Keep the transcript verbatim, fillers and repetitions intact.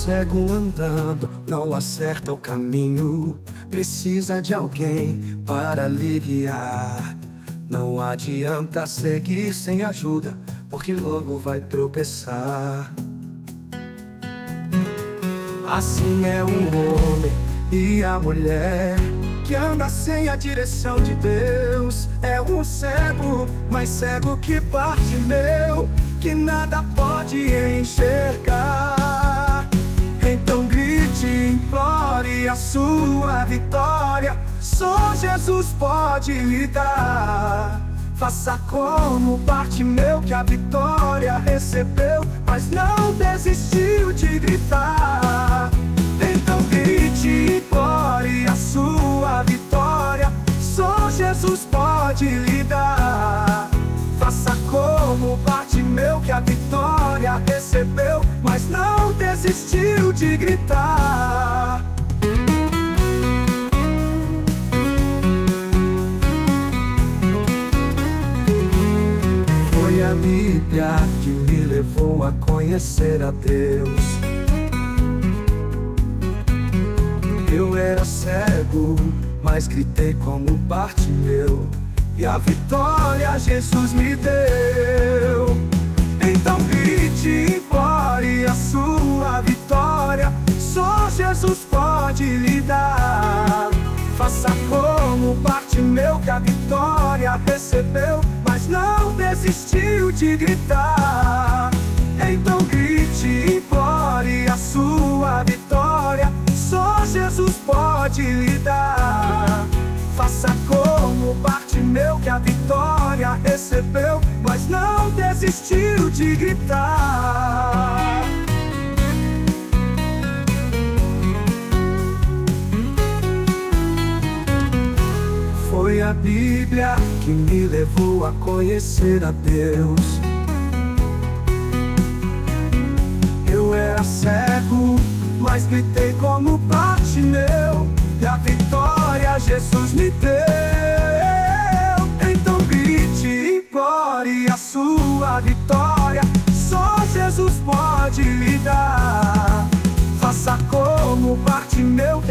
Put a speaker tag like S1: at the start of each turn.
S1: cego andando, não acerta o caminho. Precisa de alguém para lhe guiar. Não adianta seguir sem ajuda, porque logo vai tropeçar. Assim é um homem e a mulher que anda sem a direção de Deus. É um cego, mais cego que Bartimeu, que nada pode enxergar. Então grite, implore a sua vitória. Só Jesus pode lhe dar. Faça como Bartimeu, que a vitória recebeu, mas não desistiu de gritar. Então grite, implore a sua vitória. Só Jesus pode lhe dar. Faça como Bartimeu, que a vitória recebeu, mas não desistiu de gritar. Foi a Bíblia que me levou a conhecer a Deus. Eu era cego, mas gritei como Bartimeu, e a vitória Jesus me deu. Então grite, implore a sua vitória. Só Jesus pode lhe dar. Faça como Bartimeu, que a vitória recebeu, mas não desistiu de gritar. Então grite, implore a sua vitória. Só Jesus pode lhe dar. Faça como Bartimeu, que a vitória recebeu, mas não desistiu de gritar. Foi a Bíblia que me levou a conhecer a Deus. Eu era cego, mas gritei como Bartimeu, e a vitória Jesus me deu. Então grite, implore a sua vitória. Só Jesus pode lhe dar. Faça como Bartimeu, que